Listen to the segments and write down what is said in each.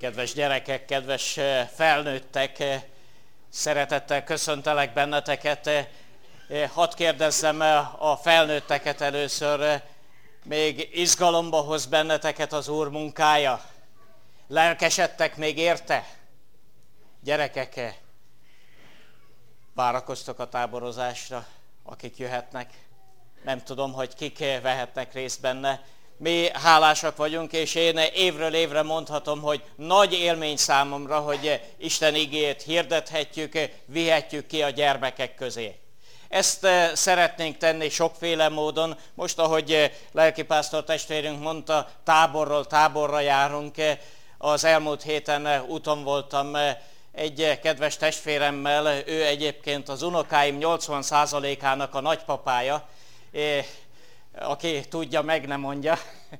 Kedves gyerekek, kedves felnőttek, szeretettel köszöntelek benneteket. Hadd kérdezzem a felnőtteket először, még izgalomba hoz benneteket az Úr munkája? Lelkesedtek még érte? Gyerekek, várakoztok a táborozásra, akik jöhetnek? Nem tudom, hogy kik vehetnek részt benne. Mi hálásak vagyunk, és én évről évre mondhatom, hogy nagy élmény számomra, hogy Isten igéjét hirdethetjük, vihetjük ki a gyermekek közé. Ezt szeretnénk tenni sokféle módon. Most, ahogy lelkipásztor testvérünk mondta, táborról táborra járunk. Az elmúlt héten úton voltam egy kedves testvéremmel, ő egyébként az unokáim 80%-ának a nagypapája. Aki tudja, meg nem mondja,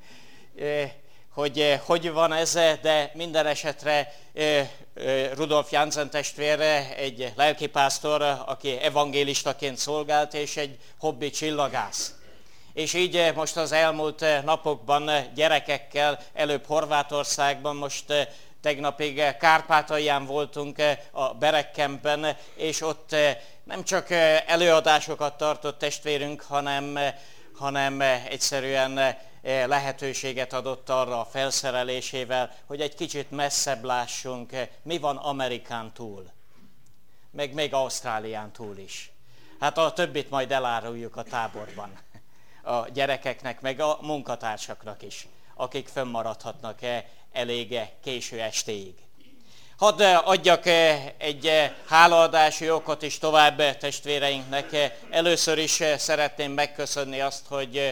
hogy van ez, de minden esetre Rudolf Jansen testvére egy lelkipásztor, aki evangélistaként szolgált, és egy hobbi csillagász. És így most az elmúlt napokban gyerekekkel, előbb Horvátországban, most tegnapig Kárpátalján voltunk a Berekkenben, és ott nem csak előadásokat tartott testvérünk, hanem egyszerűen lehetőséget adott arra a felszerelésével, hogy egy kicsit messzebb lássunk, mi van Amerikán túl, meg még Ausztrálián túl is. Hát a többit majd eláruljuk a táborban, a gyerekeknek, meg a munkatársaknak is, akik fönnmaradhatnak elég késő estéig. Hadd adjak egy hálaadási okot is tovább testvéreinknek. Először is szeretném megköszönni azt,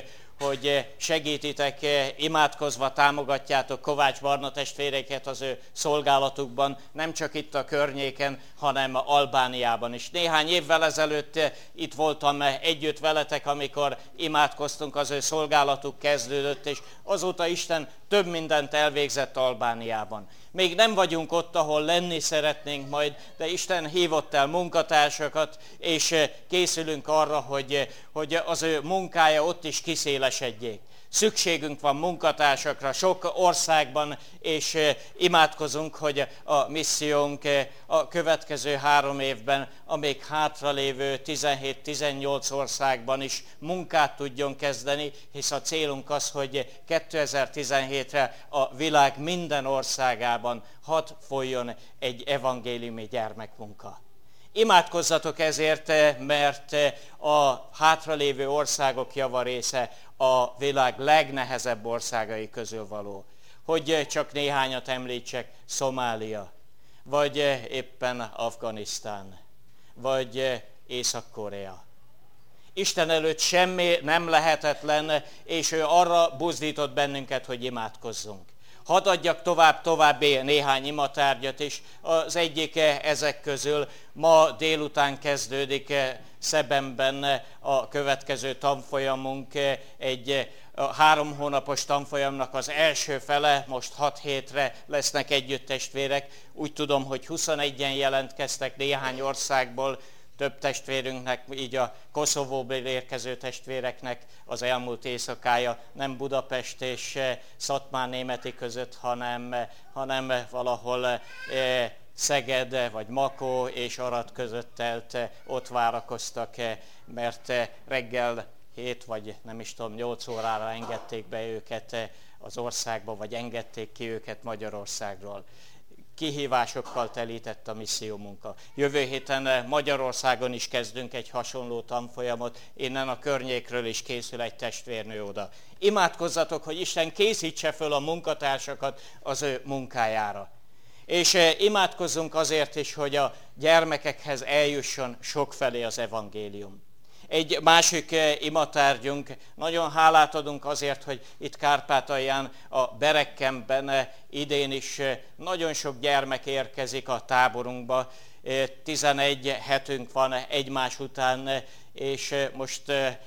hogy segítitek, imádkozva támogatjátok Kovács Barna testvéreket az ő szolgálatukban, nem csak itt a környéken, hanem Albániában is. Néhány évvel ezelőtt itt voltam együtt veletek, amikor imádkoztunk, az ő szolgálatuk kezdődött, és azóta Isten több mindent elvégzett Albániában. Még nem vagyunk ott, ahol lenni szeretnénk majd, de Isten hívott el munkatársakat, és készülünk arra, hogy az ő munkája ott is kiszélesedjék. Szükségünk van munkatársakra sok országban, és imádkozunk, hogy a missziónk a következő 3 évben, a még hátralévő 17-18 országban is munkát tudjon kezdeni, hisz a célunk az, hogy 2017-re a világ minden országában hadd folyjon egy evangéliumi gyermekmunka. Imádkozzatok ezért, mert a hátralévő országok javarésze a világ legnehezebb országai közül való. Hogy csak néhányat említsek, Szomália, vagy éppen Afganisztán, vagy Észak-Korea. Isten előtt semmi nem lehetetlen, és ő arra buzdított bennünket, hogy imádkozzunk. Hadd adjak további néhány imatárgyat is. Az egyik ezek közül ma délután kezdődik Szebenben a következő tanfolyamunk, egy 3 hónapos tanfolyamnak az első fele, most 6 hétre lesznek együtt testvérek. Úgy tudom, hogy 21-en jelentkeztek néhány országból, több testvérünknek, így a Koszovóból érkező testvéreknek az elmúlt éjszakája nem Budapest és Szatmár-Németi között, hanem valahol Szeged vagy Makó és Arad között telt, ott várakoztak, mert reggel 7 vagy nem is tudom 8 órára engedték be őket az országba, vagy engedték ki őket Magyarországról. Kihívásokkal telített a missziómunka. Jövő héten Magyarországon is kezdünk egy hasonló tanfolyamot, innen a környékről is készül egy testvérnő oda. Imádkozzatok, hogy Isten készítse föl a munkatársakat az ő munkájára. És imádkozzunk azért is, hogy a gyermekekhez eljusson sokfelé az evangélium. Egy másik imatárgyunk, nagyon hálát adunk azért, hogy itt Kárpátalján, a Berekkenben idén is nagyon sok gyermek érkezik a táborunkba. 11 hetünk van egymás után, és most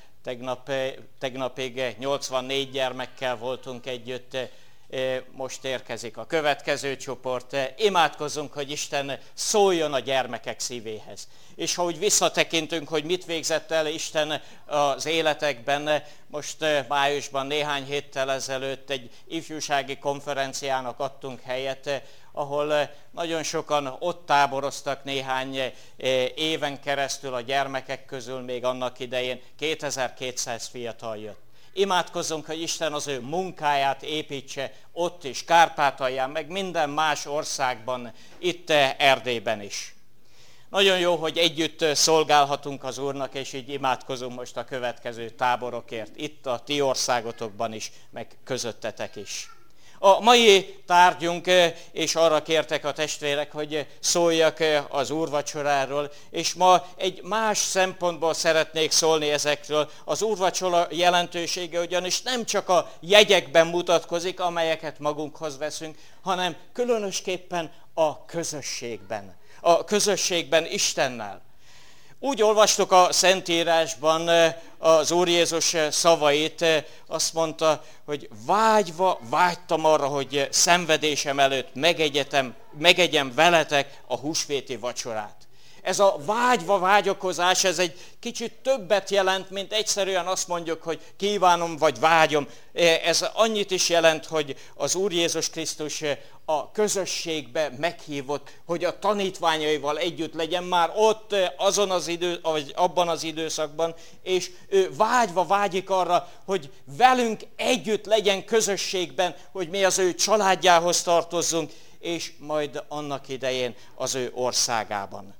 tegnapig 84 gyermekkel voltunk együtt, most érkezik a következő csoport. Imádkozzunk, hogy Isten szóljon a gyermekek szívéhez. És ha úgy visszatekintünk, hogy mit végzett el Isten az életekben, most májusban néhány héttel ezelőtt egy ifjúsági konferenciának adtunk helyet, ahol nagyon sokan ott táboroztak néhány éven keresztül a gyermekek közül, még annak idején 2200 fiatal jött. Imádkozzunk, hogy Isten az ő munkáját építse ott is, Kárpátalján, meg minden más országban, itt Erdélyben is. Nagyon jó, hogy együtt szolgálhatunk az Úrnak, és így imádkozunk most a következő táborokért, itt a ti országotokban is, meg közöttetek is. A mai tárgyunk, és arra kértek a testvérek, hogy szóljak az úrvacsoráról, és ma egy más szempontból szeretnék szólni ezekről. Az úrvacsora jelentősége ugyanis nem csak a jegyekben mutatkozik, amelyeket magunkhoz veszünk, hanem különösképpen a közösségben. A közösségben Istennel. Úgy olvastuk a Szentírásban az Úr Jézus szavait, azt mondta, hogy vágytam arra, hogy szenvedésem előtt megegyem veletek a húsvéti vacsorát. Ez a vágyakozás, ez egy kicsit többet jelent, mint egyszerűen azt mondjuk, hogy kívánom vagy vágyom. Ez annyit is jelent, hogy az Úr Jézus Krisztus a közösségbe meghívott, hogy a tanítványaival együtt legyen már ott abban az időszakban, és ő vágyik arra, hogy velünk együtt legyen közösségben, hogy mi az ő családjához tartozzunk, és majd annak idején az ő országában.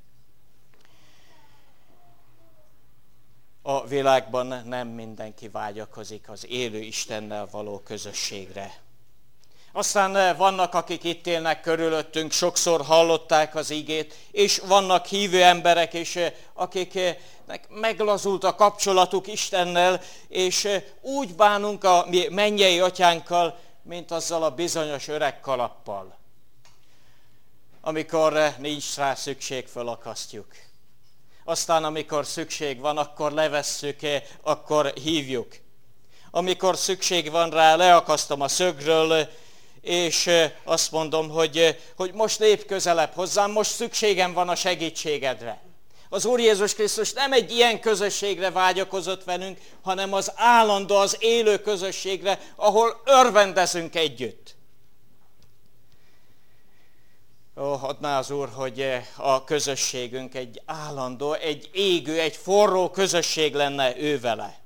A világban nem mindenki vágyakozik az élő Istennel való közösségre. Aztán vannak, akik itt élnek körülöttünk, sokszor hallották az igét, és vannak hívő emberek is, akiknek meglazult a kapcsolatuk Istennel, és úgy bánunk a mi mennyei atyánkkal, mint azzal a bizonyos öreg kalappal. Amikor nincs rá szükség, fölakasztjuk. Aztán, amikor szükség van, akkor levesszük, akkor hívjuk. Amikor szükség van rá, leakasztom a szögről, és azt mondom, hogy most lép közelebb hozzám, most szükségem van a segítségedre. Az Úr Jézus Krisztus nem egy ilyen közösségre vágyakozott velünk, hanem az állandó, az élő közösségre, ahol örvendezünk együtt. Adná az Úr, hogy a közösségünk egy állandó, egy égő, egy forró közösség lenne ő vele.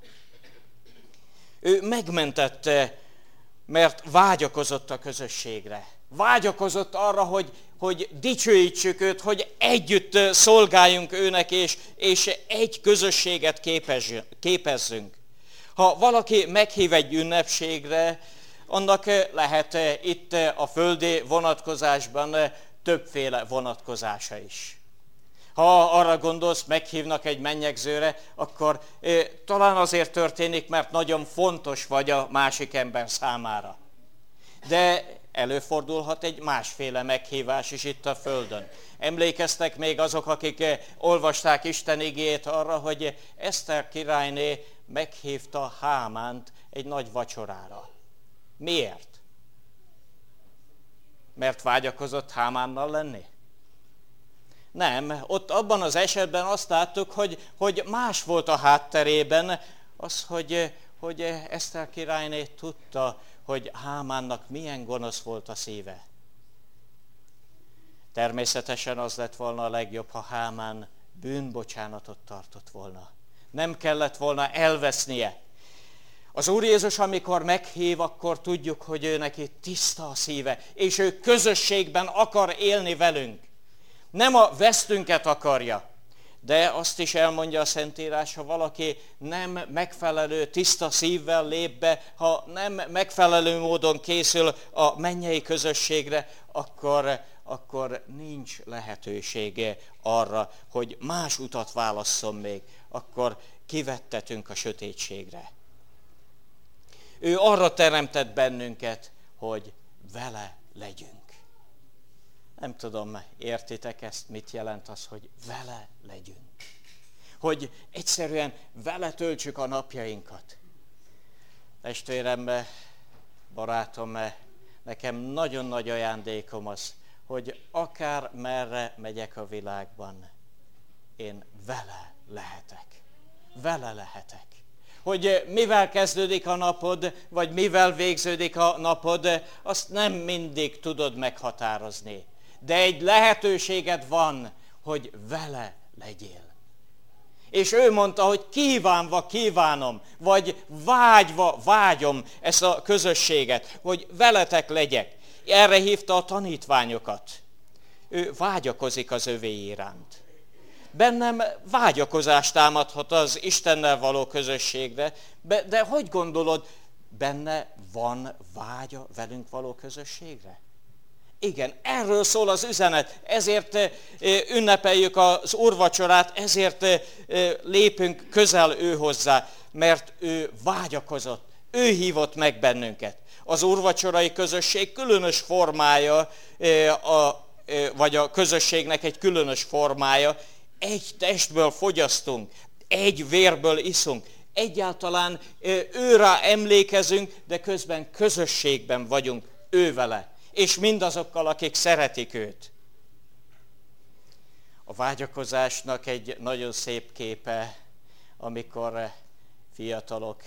Ő megmentette, mert vágyakozott a közösségre. Vágyakozott arra, hogy dicsőítsük őt, hogy együtt szolgáljunk őnek, és egy közösséget képezzünk. Ha valaki meghív egy ünnepségre, annak lehet itt a földi vonatkozásban többféle vonatkozása is. Ha arra gondolsz, meghívnak egy mennyegzőre, akkor talán azért történik, mert nagyon fontos vagy a másik ember számára. De előfordulhat egy másféle meghívás is itt a földön. Emlékeztek még azok, akik olvasták Isten igéjét arra, hogy Eszter királyné meghívta Hámánt egy nagy vacsorára. Miért? Mert vágyakozott Hámánnal lenni? Nem, ott abban az esetben azt láttuk, hogy más volt a hátterében, az, hogy Eszter királyné tudta, hogy Hámánnak milyen gonosz volt a szíve. Természetesen az lett volna a legjobb, ha Hámán bűnbocsánatot tartott volna. Nem kellett volna elvesznie. Az Úr Jézus, amikor meghív, akkor tudjuk, hogy ő neki tiszta a szíve, és ő közösségben akar élni velünk. Nem a vesztünket akarja, de azt is elmondja a Szentírás, ha valaki nem megfelelő, tiszta szívvel lép be, ha nem megfelelő módon készül a mennyei közösségre, akkor nincs lehetősége arra, hogy más utat válasszon még, akkor kivettetünk a sötétségre. Ő arra teremtett bennünket, hogy vele legyünk. Nem tudom, értitek ezt, mit jelent az, hogy vele legyünk. Hogy egyszerűen vele töltsük a napjainkat. Testvérem, barátom, nekem nagyon nagy ajándékom az, hogy akár merre megyek a világban, én vele lehetek. Vele lehetek. hogy mivel kezdődik a napod, vagy mivel végződik a napod, azt nem mindig tudod meghatározni. De egy lehetőséged van, hogy vele legyél. És ő mondta, hogy kívánva kívánom, vagy vágyva vágyom ezt a közösséget, hogy veletek legyek. Erre hívta a tanítványokat. Ő vágyakozik az övé iránt. Bennem vágyakozást támadhat az Istennel való közösségre, de hogy gondolod, benne van vágya velünk való közösségre? Igen, erről szól az üzenet, ezért ünnepeljük az úrvacsorát, ezért lépünk közel ő hozzá, mert ő vágyakozott, ő hívott meg bennünket. Az úrvacsorai közösség különös formája, vagy a közösségnek egy különös formája, egy testből fogyasztunk, egy vérből iszunk, egyáltalán őrá emlékezünk, de közben közösségben vagyunk ővele, és mindazokkal, akik szeretik őt. A vágyakozásnak egy nagyon szép képe, amikor fiatalokban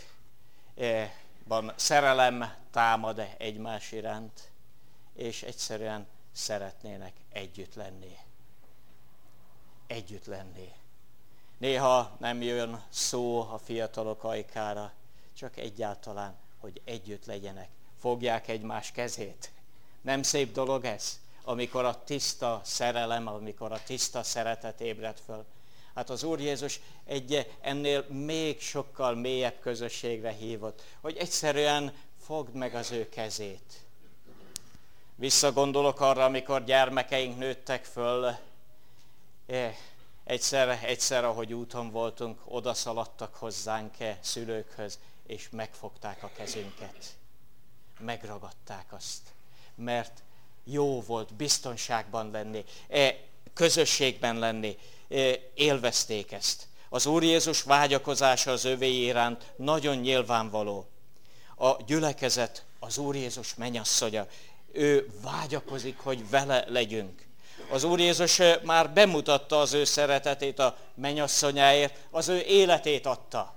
szerelem támad egymás iránt, és egyszerűen szeretnének együtt lenni. Együtt lenni. Néha nem jön szó a fiatalok ajkára, csak egyáltalán, hogy együtt legyenek. Fogják egymás kezét. Nem szép dolog ez, amikor a tiszta szerelem, amikor a tiszta szeretet ébred föl. Hát az Úr Jézus egy ennél még sokkal mélyebb közösségre hívott, hogy egyszerűen fogd meg az ő kezét. Visszagondolok arra, amikor gyermekeink nőttek föl, egyszer, ahogy úton voltunk, odaszaladtak hozzánk szülőkhöz, és megfogták a kezünket. Megragadták azt, mert jó volt biztonságban lenni, közösségben lenni, élvezték ezt. Az Úr Jézus vágyakozása az övé iránt nagyon nyilvánvaló. A gyülekezet az Úr Jézus mennyasszonya. Ő vágyakozik, hogy vele legyünk. Az Úr Jézus már bemutatta az ő szeretetét a mennyasszonyáért, az ő életét adta.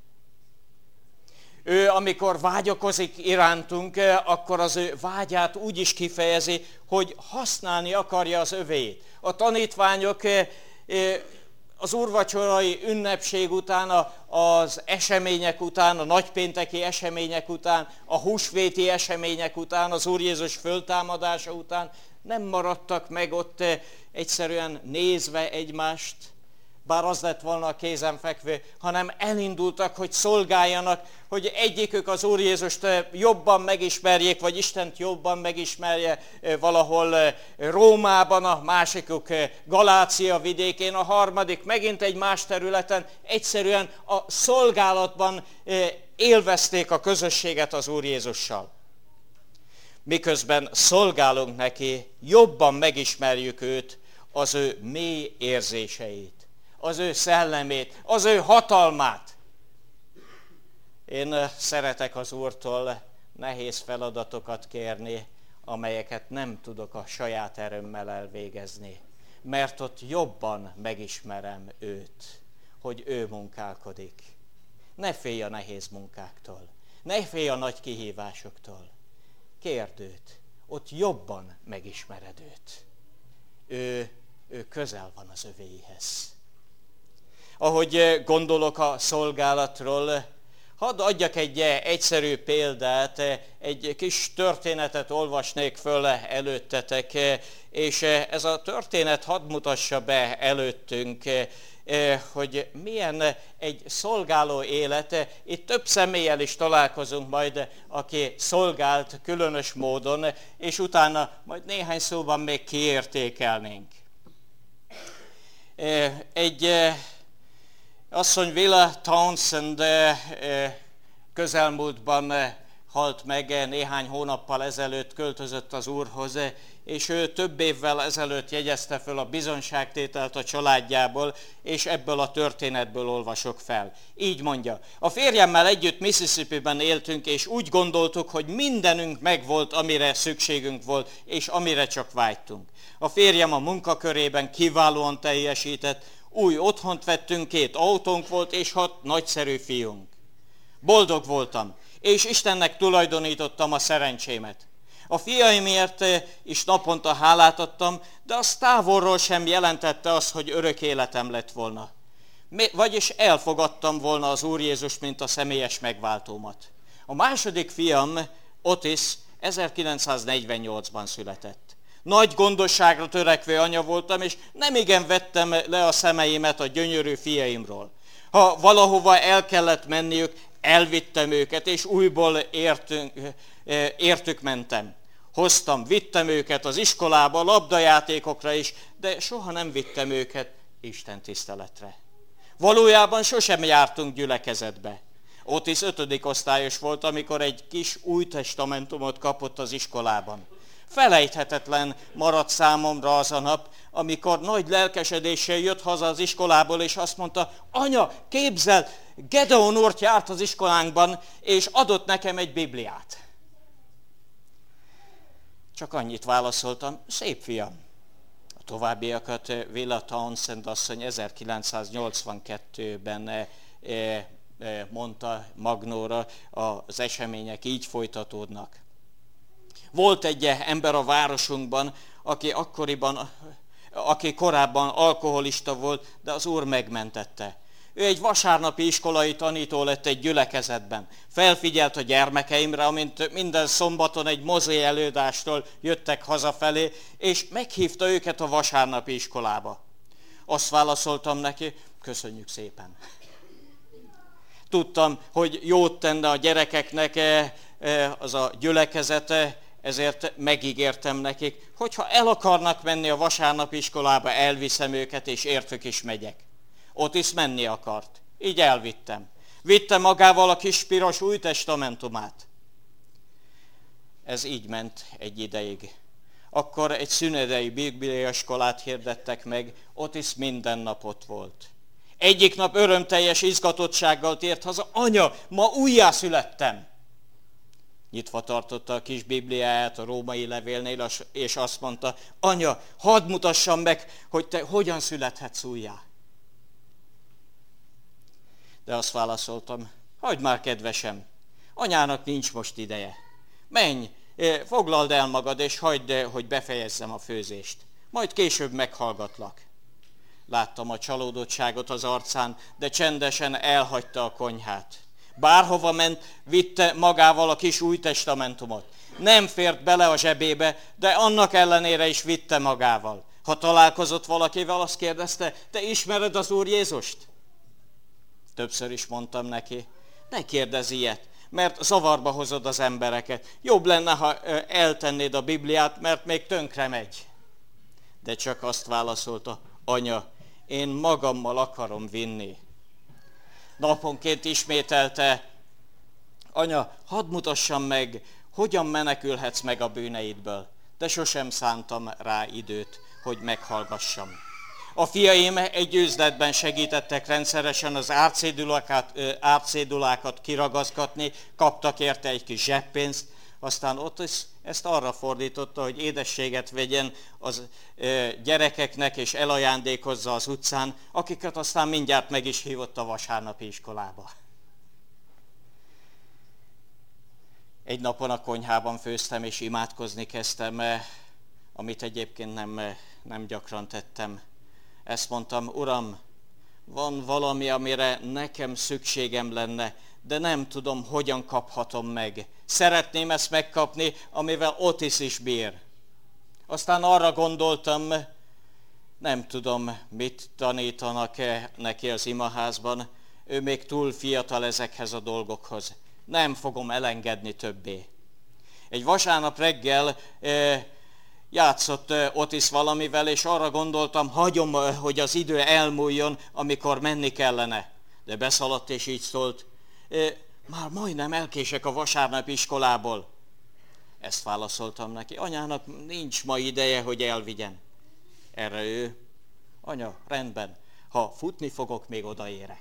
Ő, amikor vágyakozik irántunk, akkor az ő vágyát úgy is kifejezi, hogy használni akarja az övéit. A tanítványok az úrvacsorai ünnepség után, az események után, a nagypénteki események után, a húsvéti események után, az Úr Jézus föltámadása után nem maradtak meg ott egyszerűen nézve egymást, bár az lett volna a kézenfekvő, hanem elindultak, hogy szolgáljanak, hogy egyikük az Úr Jézust jobban megismerjék, vagy Istent jobban megismerje valahol Rómában, a másikuk Galácia vidékén, a harmadik megint egy más területen. Egyszerűen a szolgálatban élvezték a közösséget az Úr Jézussal. Miközben szolgálunk neki, jobban megismerjük őt, az ő mély érzéseit, az ő szellemét, az ő hatalmát. Én szeretek az Úrtól nehéz feladatokat kérni, amelyeket nem tudok a saját erőmmel elvégezni, mert ott jobban megismerem őt, hogy ő munkálkodik. Ne félj a nehéz munkáktól, ne félj a nagy kihívásoktól. Kérd őt, ott jobban megismered őt. Ő közel van az övéihez. Ahogy gondolok a szolgálatról, hadd adjak egy egyszerű példát, egy kis történetet olvasnék föl előttetek, és ez a történet hadd mutassa be előttünk, hogy milyen egy szolgáló élet. Itt több személlyel is találkozunk majd, aki szolgált különös módon, és utána majd néhány szóban még kiértékelnénk. Egy asszony, Willa Townsend közelmúltban halt meg, néhány hónappal ezelőtt költözött az Úrhoz, és ő több évvel ezelőtt jegyezte föl a bizonságtételt a családjából, és ebből a történetből olvasok fel. Így mondja: a férjemmel együtt Mississippiben éltünk, és úgy gondoltuk, hogy mindenünk megvolt, amire szükségünk volt, és amire csak vágytunk. A férjem a munkakörében kiválóan teljesített, új otthont vettünk, 2 autónk volt, és 6 nagyszerű fiunk. Boldog voltam, és Istennek tulajdonítottam a szerencsémet. A fiaimért is naponta hálát adtam, de az távolról sem jelentette azt, hogy örök életem lett volna. Vagyis elfogadtam volna az Úr Jézust, mint a személyes megváltómat. A második fiam, Otis, 1948-ban született. Nagy gondosságra törekvő anya voltam, és nemigen vettem le a szemeimet a gyönyörű fiaimról. Ha valahova el kellett menniük, elvittem őket, és újból értük mentem. Hoztam, vittem őket az iskolába, labdajátékokra is, de soha nem vittem őket Isten tiszteletre. Valójában sosem jártunk gyülekezetbe. Otis 5. osztályos volt, amikor egy kis új testamentumot kapott az iskolában. Felejthetetlen maradt számomra az a nap, amikor nagy lelkesedéssel jött haza az iskolából, és azt mondta, anya, képzeld, Gedeon úr járt az iskolánkban, és adott nekem egy Bibliát. Csak annyit válaszoltam, szép fiam. A továbbiakat Willa Townsend asszony 1982-ben mondta Magnóra, az események így folytatódnak. Volt egy ember a városunkban, aki korábban alkoholista volt, de az Úr megmentette. Ő egy vasárnapi iskolai tanító lett egy gyülekezetben. Felfigyelt a gyermekeimre, amint minden szombaton egy mozé előadástól jöttek hazafelé, és meghívta őket a vasárnapi iskolába. Azt válaszoltam neki, köszönjük szépen. Tudtam, hogy jót tenne a gyerekeknek az a gyülekezete, ezért megígértem nekik, hogyha el akarnak menni a vasárnapi iskolába, elviszem őket, és értük is megyek. Otis menni akart. Így elvittem. Vitte magával a kis piros új testamentumát. Ez így ment egy ideig. Akkor egy szünedei bibliaiskolát hirdettek meg, Otis minden nap ott volt. Egyik nap örömteljes izgatottsággal tért haza, anya, ma újjászülettem. Nyitva tartotta a kis Bibliáját a római levélnél, és azt mondta, anya, hadd mutassam meg, hogy te hogyan születhetsz újjá. De azt válaszoltam, hagyd már kedvesem, anyának nincs most ideje. Menj, foglald el magad, és hagyd, hogy befejezzem a főzést. Majd később meghallgatlak. Láttam a csalódottságot az arcán, de csendesen elhagyta a konyhát. Bárhova ment, vitte magával a kis új testamentumot. Nem fért bele a zsebébe, de annak ellenére is vitte magával. Ha találkozott valakivel, azt kérdezte, te ismered az Úr Jézust? Többször is mondtam neki, ne kérdezz ilyet, mert zavarba hozod az embereket. Jobb lenne, ha eltennéd a Bibliát, mert még tönkre megy. De csak azt válaszolta, anya, én magammal akarom vinni. Naponként ismételte, anya, hadd mutassam meg, hogyan menekülhetsz meg a bűneidből, de sosem szántam rá időt, hogy meghallgassam. A fiaim egy üzletben segítettek rendszeresen az árcédulákat kiragazgatni, kaptak érte egy kis zseppénzt, aztán ott ezt arra fordította, hogy édességet vegyen az gyerekeknek, és elajándékozza az utcán, akiket aztán mindjárt meg is hívott a vasárnapi iskolába. Egy napon a konyhában főztem, és imádkozni kezdtem, amit egyébként nem gyakran tettem. Ezt mondtam, Uram, van valami, amire nekem szükségem lenne, de nem tudom, hogyan kaphatom meg. Szeretném ezt megkapni, amivel Otis is bír. Aztán arra gondoltam, nem tudom, mit tanítanak neki az imaházban, ő még túl fiatal ezekhez a dolgokhoz. Nem fogom elengedni többé. Egy vasárnap reggel játszott Otis valamivel, és arra gondoltam, hagyom, hogy az idő elmúljon, amikor menni kellene. De beszaladt, és így szólt, már majdnem elkések a vasárnapi iskolából. Ezt válaszoltam neki, anyának nincs ma ideje, hogy elvigyen. Erre ő, anya, rendben, ha futni fogok, még odaérek.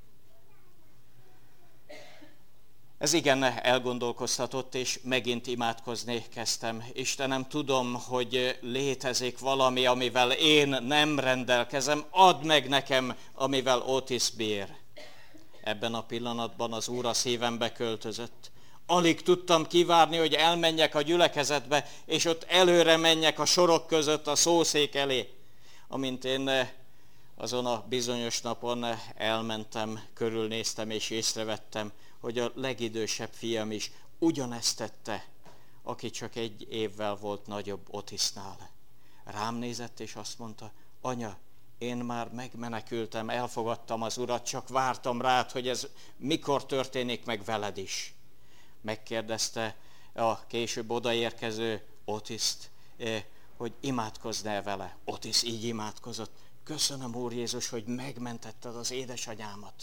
Ez igen elgondolkoztatott, és megint imádkozni kezdtem. Istenem, tudom, hogy létezik valami, amivel én nem rendelkezem, add meg nekem, amivel Otis bír. Ebben a pillanatban az Úr a szívembe költözött. Alig tudtam kivárni, hogy elmenjek a gyülekezetbe, és ott előre menjek a sorok között a szószék elé. Amint én azon a bizonyos napon elmentem, körülnéztem és észrevettem, hogy a legidősebb fiam is ugyanezt tette, aki csak 1 évvel volt nagyobb Otisnál. Rám nézett és azt mondta: anya, én már megmenekültem, elfogadtam az Urat, csak vártam rád, hogy ez mikor történik meg veled is. Megkérdezte a később odaérkező Otiszt, hogy imádkozz-e vele. Otis így imádkozott: köszönöm, Úr Jézus, hogy megmentetted az édesanyámat.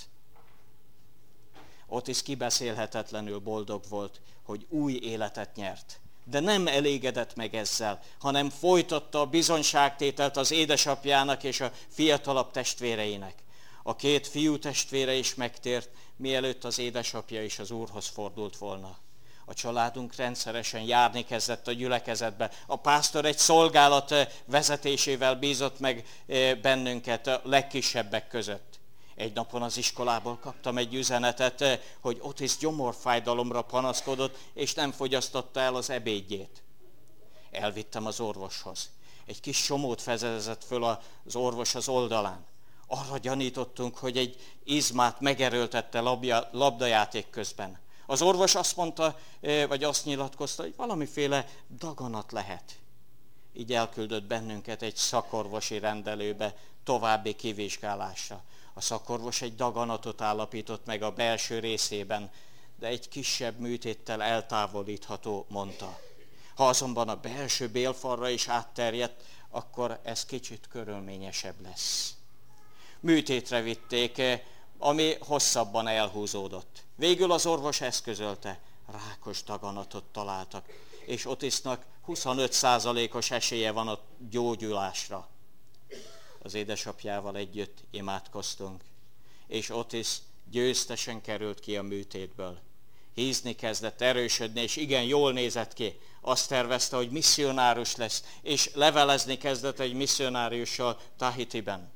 Otis kibeszélhetetlenül boldog volt, hogy új életet nyert. De nem elégedett meg ezzel, hanem folytatta a bizonyságtételt az édesapjának és a fiatalabb testvéreinek. A 2 fiú testvére is megtért, mielőtt az édesapja is az Úrhoz fordult volna. A családunk rendszeresen járni kezdett a gyülekezetbe. A pásztor egy szolgálat vezetésével bízott meg bennünket a legkisebbek között. Egy napon az iskolából kaptam egy üzenetet, hogy Otis gyomorfájdalomra panaszkodott, és nem fogyasztotta el az ebédjét. Elvittem az orvoshoz. Egy kis somót fezezett föl az orvos az oldalán. Arra gyanítottunk, hogy egy izmát megerőltette labdajáték közben. Az orvos azt mondta, vagy azt nyilatkozta, hogy valamiféle daganat lehet. Így elküldött bennünket egy szakorvosi rendelőbe további kivizsgálásra. A szakorvos egy daganatot állapított meg a belső részében, de egy kisebb műtéttel eltávolítható, mondta. Ha azonban a belső bélfalra is átterjedt, akkor ez kicsit körülményesebb lesz. Műtétre vitték, ami hosszabban elhúzódott. Végül az orvos eszközölte, rákos daganatot találtak, és Otisnak 25%-os esélye van a gyógyulásra. Az édesapjával együtt imádkoztunk, és Otis győztesen került ki a műtétből. Hízni kezdett, erősödni, és igen, jól nézett ki. Azt tervezte, hogy misszionárus lesz, és levelezni kezdett egy misszionáriussal Tahitiben.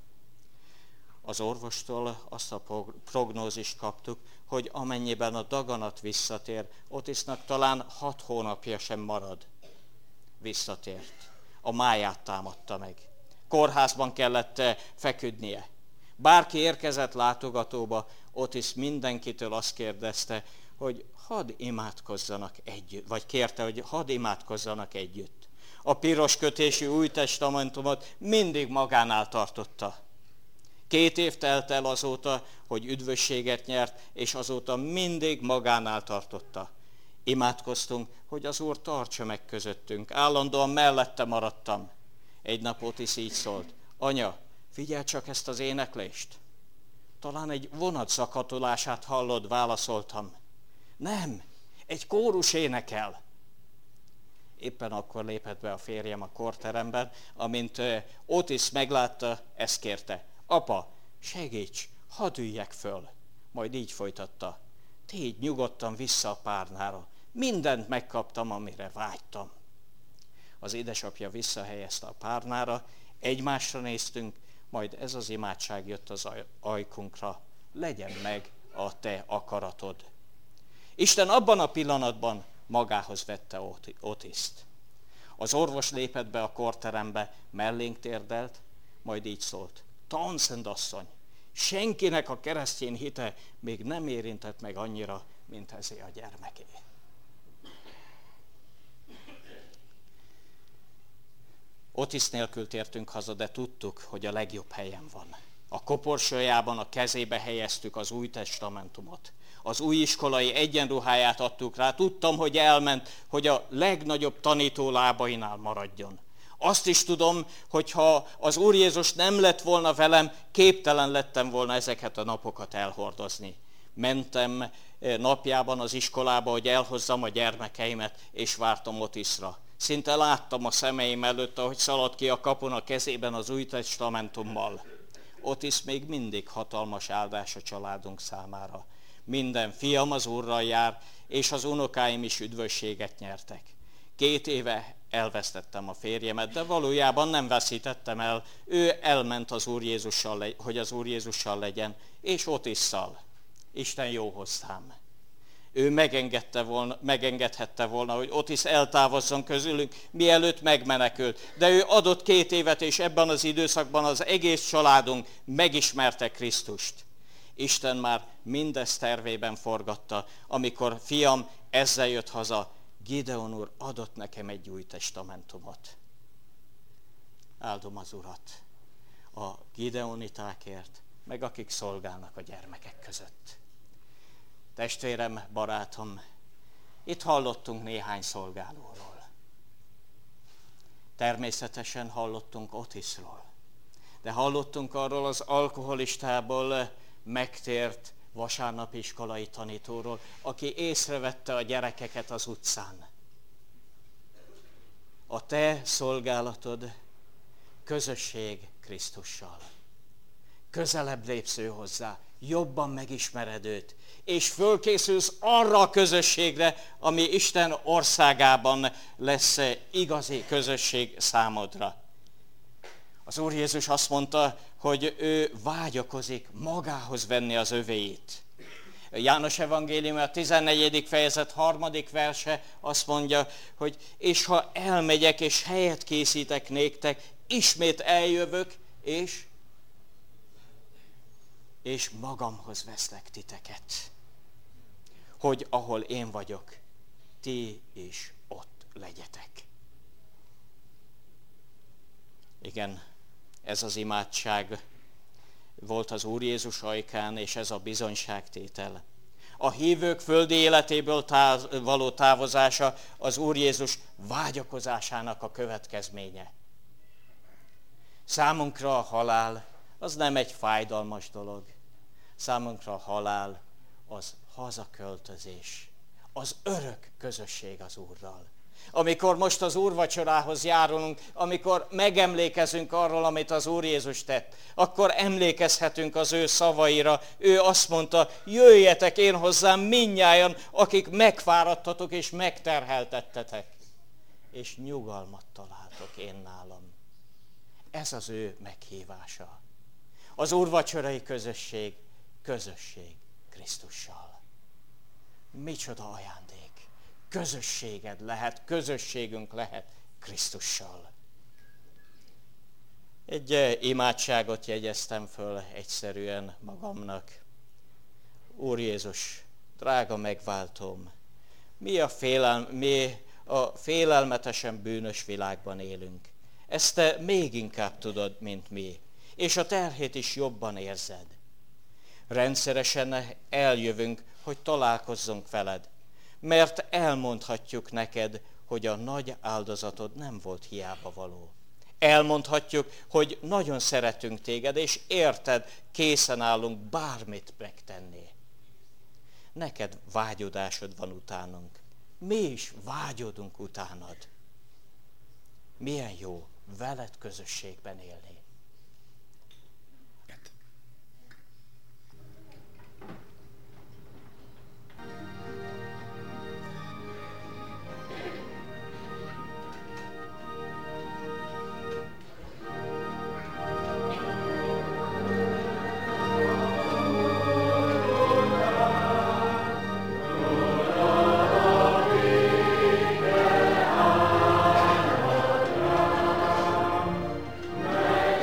Az orvostól azt a prognózist kaptuk, hogy amennyiben a daganat visszatér, Otisnak talán 6 hónapja sem marad. Visszatért. A máját támadta meg. Kórházban kellett feküdnie. Bárki érkezett látogatóba, Otis mindenkitől azt kérdezte, hogy hadd imádkozzanak együtt, vagy kérte, hogy hadd imádkozzanak együtt. A piros kötésű Új Testamentumot mindig magánál tartotta. 2 év telt el azóta, hogy üdvösséget nyert, és azóta mindig magánál tartotta. Imádkoztunk, hogy az Úr tartsa meg közöttünk. Állandóan mellette maradtam. Egy nap Otis így szólt: anya, figyelj csak ezt az éneklést. Talán egy vonat zakatolását hallod, válaszoltam. Nem, egy kórus énekel. Éppen akkor lépett be a férjem a korteremben, amint Otis meglátta, ezt kérte: apa, segíts, hadd üljek föl. Majd így folytatta: tégy nyugodtan vissza a párnára, mindent megkaptam, amire vágytam. Az édesapja visszahelyezte a párnára, egymásra néztünk, majd ez az imádság jött az ajkunkra: legyen meg a te akaratod. Isten abban a pillanatban magához vette Otiszt. Az orvos lépett be a korterembe, mellénk térdelt, majd így szólt: Townsend asszony, senkinek a keresztény hite még nem érintett meg annyira, mint ezé a gyermeké. Otis nélkül tértünk haza, de tudtuk, hogy a legjobb helyen van. A koporsójában a kezébe helyeztük az Új Testamentumot. Az új iskolai egyenruháját adtuk rá, tudtam, hogy elment, hogy a legnagyobb tanító lábainál maradjon. Azt is tudom, hogy ha az Úr Jézus nem lett volna velem, képtelen lettem volna ezeket a napokat elhordozni. Mentem napjában az iskolába, hogy elhozzam a gyermekeimet, és vártam Otisra. Szinte láttam a szemeim előtt, ahogy szaladt ki a kapun a kezében az Új Testamentummal. Otis még mindig hatalmas áldás a családunk számára. Minden fiam az Úrral jár, és az unokáim is üdvösséget nyertek. 2 éve elvesztettem a férjemet, de valójában nem veszítettem el. Ő elment az Úr Jézussal, hogy az Úr Jézussal legyen, és Otisszal. Isten jó hozzám. Ő megengedhette volna, hogy Otis eltávozzon közülünk, mielőtt megmenekült. De ő adott 2 évet, és ebben az időszakban az egész családunk megismerte Krisztust. Isten már mindezt tervében forgatta, amikor fiam ezzel jött haza, Gideon úr adott nekem egy új testamentumot. Áldom az Urat a gideonitákért, meg akik szolgálnak a gyermekek között. Testvérem, barátom, itt hallottunk néhány szolgálóról. Természetesen hallottunk Otisról, de hallottunk arról az alkoholistából megtért vasárnapi iskolai tanítóról, aki észrevette a gyerekeket az utcán. A te szolgálatod közösség Krisztussal. Közelebb lépsz ő hozzá, jobban megismered őt, és fölkészülsz arra a közösségre, ami Isten országában lesz igazi közösség számodra. Az Úr Jézus azt mondta, hogy ő vágyakozik magához venni az övéit. János evangélium a 14. fejezet 3. verse azt mondja, hogy és ha elmegyek és helyet készítek néktek, ismét eljövök, és magamhoz veszlek titeket, hogy ahol én vagyok, ti is ott legyetek. Igen, ez az imádság volt az Úr Jézus ajkán, és ez a bizonyságtétel. A hívők földi életéből való távozása az Úr Jézus vágyakozásának a következménye. Számunkra a halál az nem egy fájdalmas dolog. Számunkra a halál az hazaköltözés, az örök közösség az Úrral. Amikor most az úrvacsorához járulunk, amikor megemlékezünk arról, amit az Úr Jézus tett, akkor emlékezhetünk az ő szavaira. Ő azt mondta, jöjjetek én hozzám mindnyájan, akik megfáradtatok és megterheltettetek, és nyugalmat találtok én nálam. Ez az ő meghívása. Az úrvacsorai közösség Krisztussal. Micsoda ajándék. Közösséged lehet, közösségünk lehet Krisztussal. Egy imádságot jegyeztem föl egyszerűen magamnak. Úr Jézus, drága megváltóm, mi a félelmetesen bűnös világban élünk. Ezt te még inkább tudod, mint mi, és a terhét is jobban érzed. Rendszeresen eljövünk, hogy találkozzunk veled, mert elmondhatjuk neked, hogy a nagy áldozatod nem volt hiába való. Elmondhatjuk, hogy nagyon szeretünk téged, és érted, készen állunk bármit megtenni. Neked vágyodásod van utánunk. Mi is vágyodunk utánad. Milyen jó veled közösségben élni. Amen.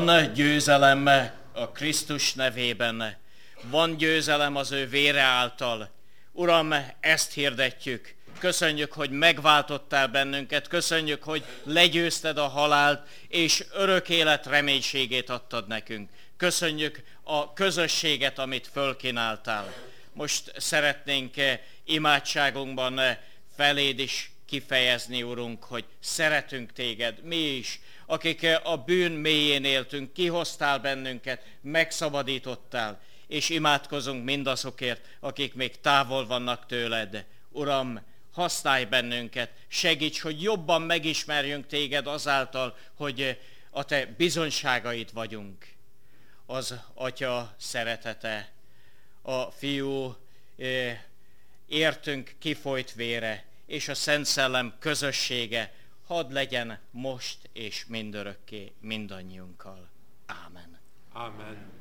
Van győzelem a Krisztus nevében, van győzelem az ő vére által. Uram, ezt hirdetjük. Köszönjük, hogy megváltottál bennünket, köszönjük, hogy legyőzted a halált, és örök élet reménységét adtad nekünk. Köszönjük a közösséget, amit fölkínáltál. Most szeretnénk imádságunkban feléd is kifejezni, Urunk, hogy szeretünk téged, mi is, akik a bűn mélyén éltünk, kihoztál bennünket, megszabadítottál, és imádkozunk mindazokért, akik még távol vannak tőled. Uram, használj bennünket, segíts, hogy jobban megismerjünk téged azáltal, hogy a te bizonyságaid vagyunk. Az Atya szeretete, a Fiú értünk kifolyt vére, és a Szent Szellem közössége hadd legyen most és mindörökké mindannyiunkkal. Ámen. Amen.